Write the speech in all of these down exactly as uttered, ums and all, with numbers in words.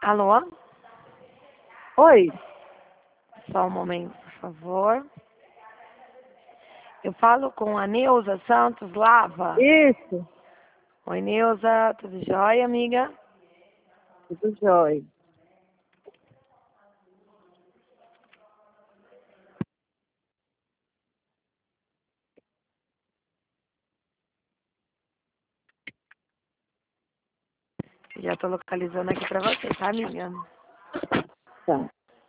Alô? Oi, Só um momento, por favor. Eu falo com a Neuza Santos Lava. isso, Oi, Neuza. Tudo jóia, amiga? tudo jóia. Já tô localizando aqui pra você, tá, amiga? Tá.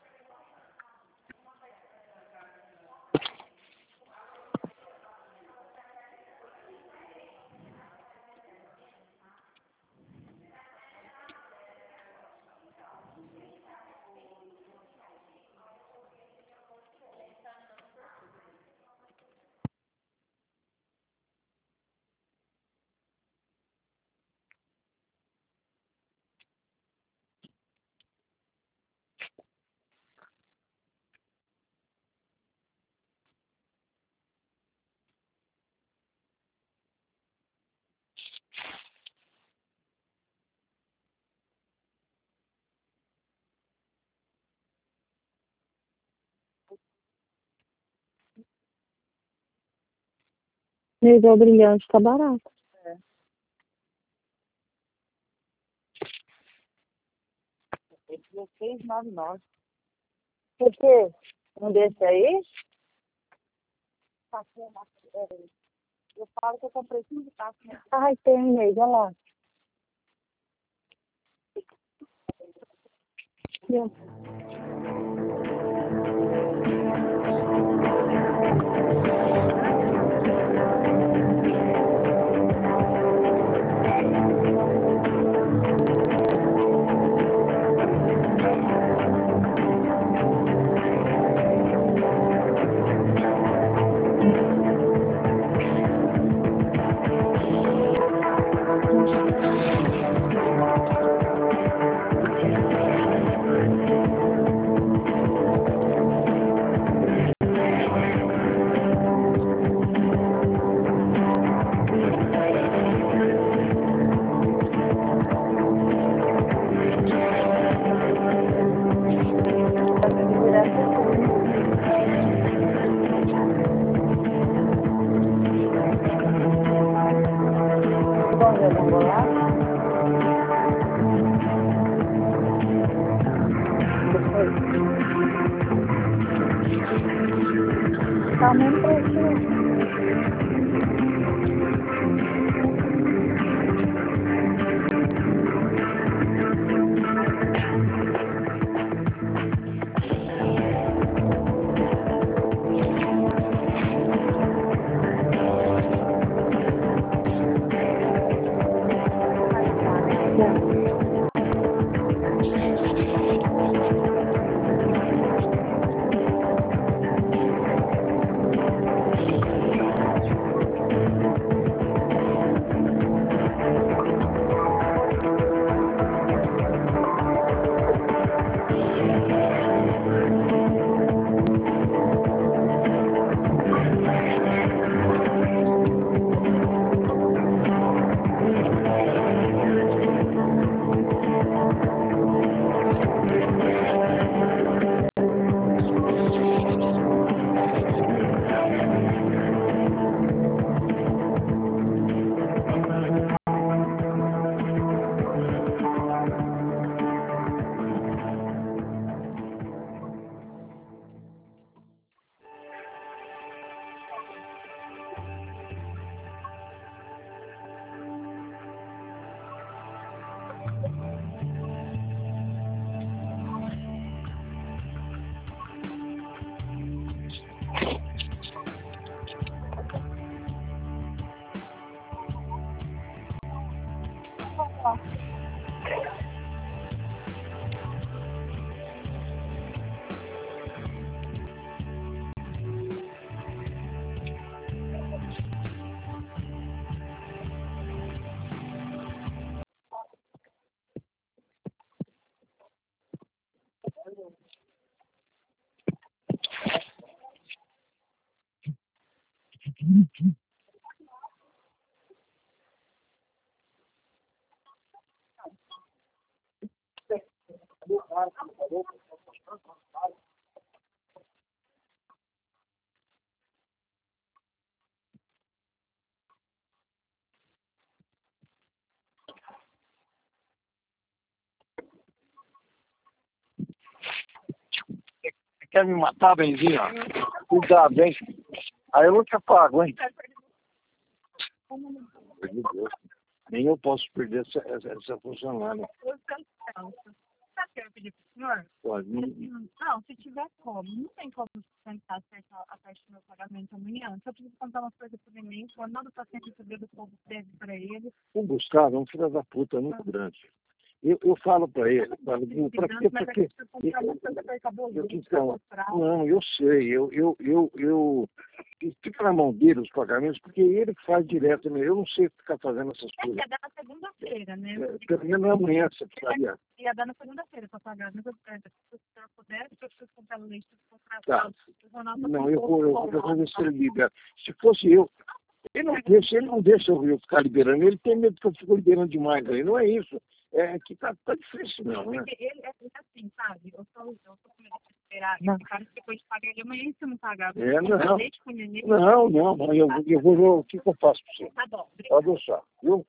Nível brilhante tá barato. É. dezesseis e noventa e nove. O quê? Um desse aí? Eu falo que eu comprei cinco taças. Ai, tem, Neide, olha lá. Fazendo direto aqui. Bom dia, vamos lá? Depois. Tá o mesmo preço. quer me matar, benzinho? Cuidado, hein? Aí eu não te apago, hein? Pelo de Deus. Nem eu posso perder essa, essa, essa funcionária. Sabe o que eu ia pedir pro senhor? Pode. Não, Não, se tiver como, não tem como tentar acertar a parte do meu pagamento amanhã. Se eu preciso comprar umas coisas pro neném, quando manda o paciente receber do povo deve pra ele. o Gustavo é um filho da puta muito grande. Eu, eu falo pra ele, falo, pra quê, pra quê? Eu, então, não, eu sei, eu, eu, eu, eu, fica na mão dele os pagamentos, porque ele faz direto, né? Eu não sei ficar fazendo essas coisas. Ia dar na segunda-feira, né? É, pelo menos amanhã você precisaria. Ia dar na segunda-feira pra pagar, mas eu, se o senhor puder, se eu preciso comprar o leite, se Tá. Não, eu vou, eu, eu vou ver se ele libera. Se fosse eu, ele não deixa, ele não deixa eu ficar liberando, ele tem medo que eu fique liberando demais aí, não é isso. É que tá, tá difícil mesmo, né? Porque ele é assim, sabe? Eu tô, eu tô com medo de esperar. Esse cara, depois de pagar ele amanhã, e se eu não pagar, É, não. leite com neném. Não, não, não, eu, eu vou, o que, que eu faço pra você? Tá bom, Pode deixar, viu?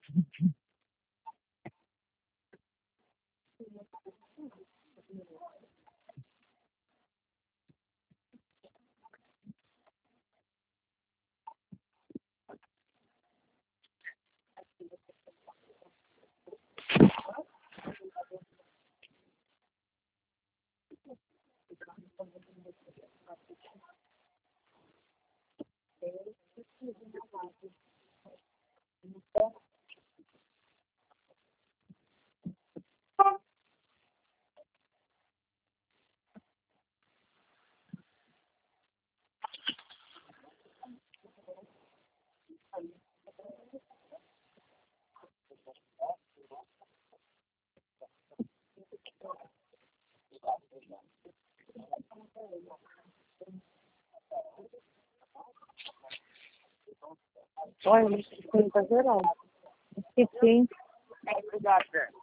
Olha, isso tá geral. Esqueci. obrigada.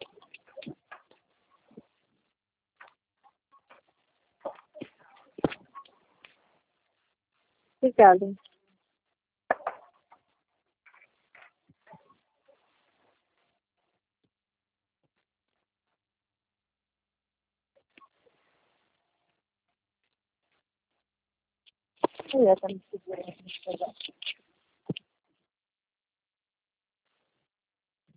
Obrigada. Eu ia estar me segurando.